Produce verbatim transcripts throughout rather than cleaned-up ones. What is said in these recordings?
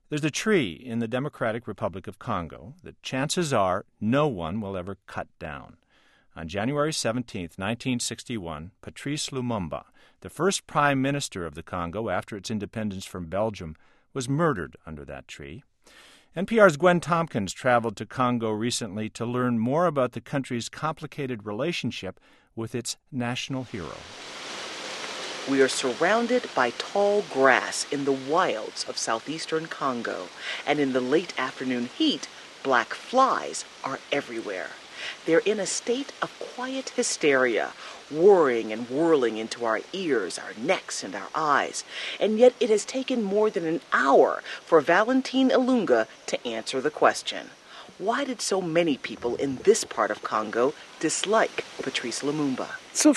There's a tree in the Democratic Republic of Congo that chances are no one will ever cut down. On January seventeenth, nineteen sixty-one, Patrice Lumumba, the first prime minister of the Congo after its independence from Belgium, was murdered under that tree. N P R's Gwen Tompkins traveled to Congo recently to learn more about the country's complicated relationship with its national hero. We are surrounded by tall grass in the wilds of southeastern Congo, and in the late afternoon heat, black flies are everywhere. They're in a state of quiet hysteria, whirring and whirling into our ears, our necks, and our eyes. And yet it has taken more than an hour for Valentine Ilunga to answer the question. Why did so many people in this part of Congo dislike Patrice Lumumba?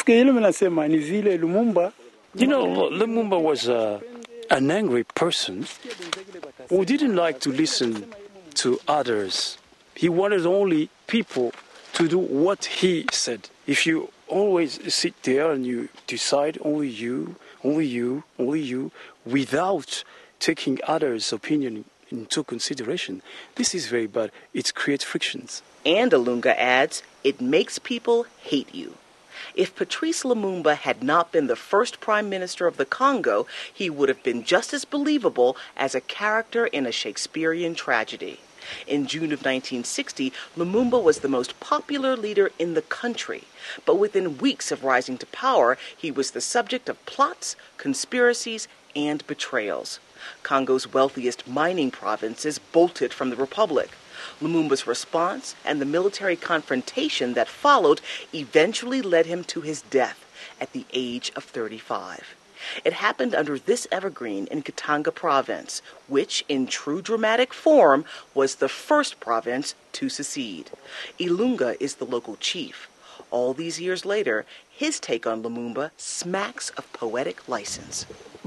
You know, Lumumba was uh, an angry person who didn't like to listen to others. He wanted only people to do what he said. If you always sit there and you decide only you, only you, only you, without taking others' opinion into consideration, this is very bad. It creates frictions. And Ilunga adds, it makes people hate you. If Patrice Lumumba had not been the first prime minister of the Congo, he would have been just as believable as a character in a Shakespearean tragedy. In June of nineteen sixty, Lumumba was the most popular leader in the country. But within weeks of rising to power, he was the subject of plots, conspiracies, and betrayals. Congo's wealthiest mining provinces bolted from the republic. Lumumba's response and the military confrontation that followed eventually led him to his death at the age of thirty-five. It happened under this evergreen in Katanga province, which, in true dramatic form, was the first province to secede. Ilunga is the local chief. All these years later, his take on Lumumba smacks of poetic license.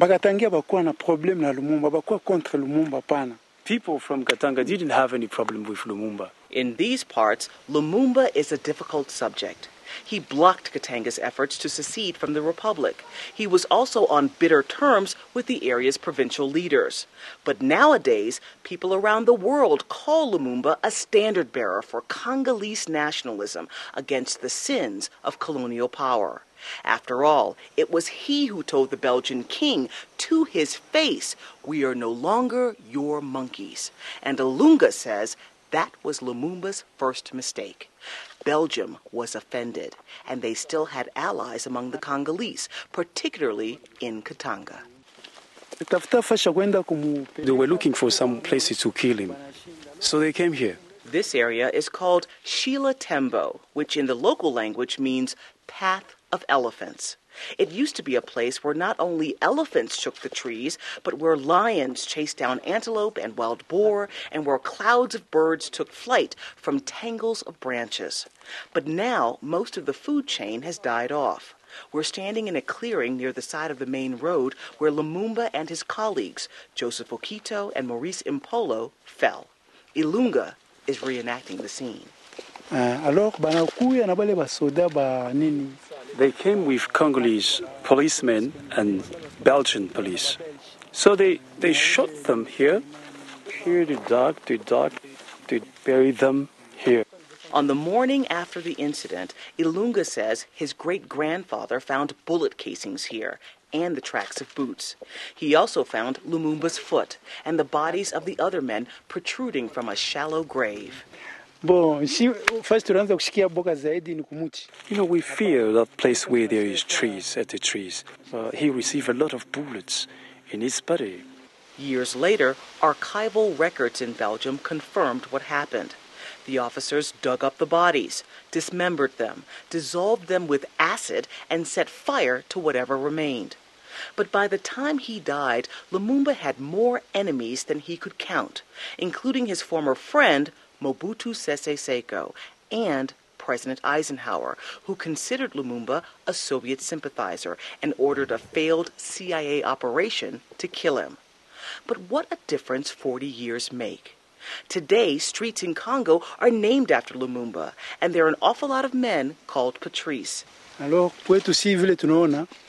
People from Katanga didn't have any problem with Lumumba. In these parts, Lumumba is a difficult subject. He blocked Katanga's efforts to secede from the Republic. He was also on bitter terms with the area's provincial leaders. But nowadays, people around the world call Lumumba a standard-bearer for Congolese nationalism against the sins of colonial power. After all, it was he who told the Belgian king to his face, "We are no longer your monkeys." And Ilunga says that was Lumumba's first mistake. Belgium was offended, and they still had allies among the Congolese, particularly in Katanga. They were looking for some places to kill him, so they came here. This area is called Shila Tembo, which in the local language means path of elephants. It used to be a place where not only elephants shook the trees, but where lions chased down antelope and wild boar, and where clouds of birds took flight from tangles of branches. But now, most of the food chain has died off. We're standing in a clearing near the side of the main road where Lumumba and his colleagues, Joseph Okito and Maurice Impolo, fell. Ilunga is reenacting the scene. They came with Congolese policemen and Belgian police. So they, they shot them here. Here they dug, they dug, they buried them here. On the morning after the incident, Ilunga says his great-grandfather found bullet casings here and the tracks of boots. He also found Lumumba's foot and the bodies of the other men protruding from a shallow grave. You know, we fear that place where there is trees, at the trees. Uh, he received a lot of bullets in his body. Years later, archival records in Belgium confirmed what happened. The officers dug up the bodies, dismembered them, dissolved them with acid, and set fire to whatever remained. But by the time he died, Lumumba had more enemies than he could count, including his former friend, Mobutu Sese Seko, and President Eisenhower, who considered Lumumba a Soviet sympathizer and ordered a failed C I A operation to kill him. But what a difference forty years make. Today, streets in Congo are named after Lumumba, and there are an awful lot of men called Patrice. We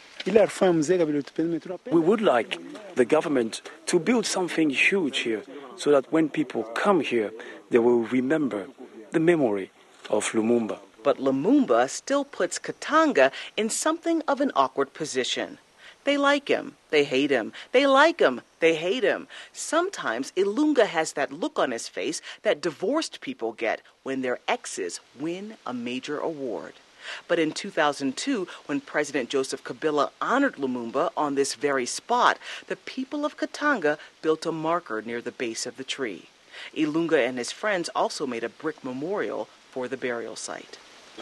would like the government to build something huge here, so that when people come here, they will remember the memory of Lumumba. But Lumumba still puts Katanga in something of an awkward position. They like him, they hate him. They like him, they hate him. Sometimes Ilunga has that look on his face that divorced people get when their exes win a major award. But in two thousand two, when President Joseph Kabila honored Lumumba on this very spot, the people of Katanga built a marker near the base of the tree. Ilunga and his friends also made a brick memorial for the burial site.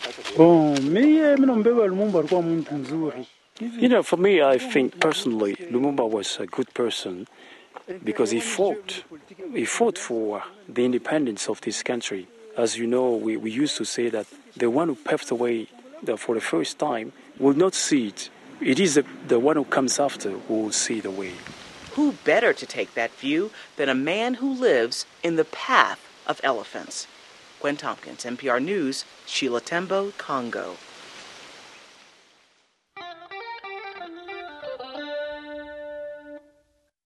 You know, for me, I think personally, Lumumba was a good person because he fought. He fought for the independence of this country. As you know, we, we used to say that the one who paved the way for the first time will not see it. It is the, the one who comes after who will see the way. Who better to take that view than a man who lives in the path of elephants? Gwen Tompkins, N P R News, Sheila Tembo, Congo.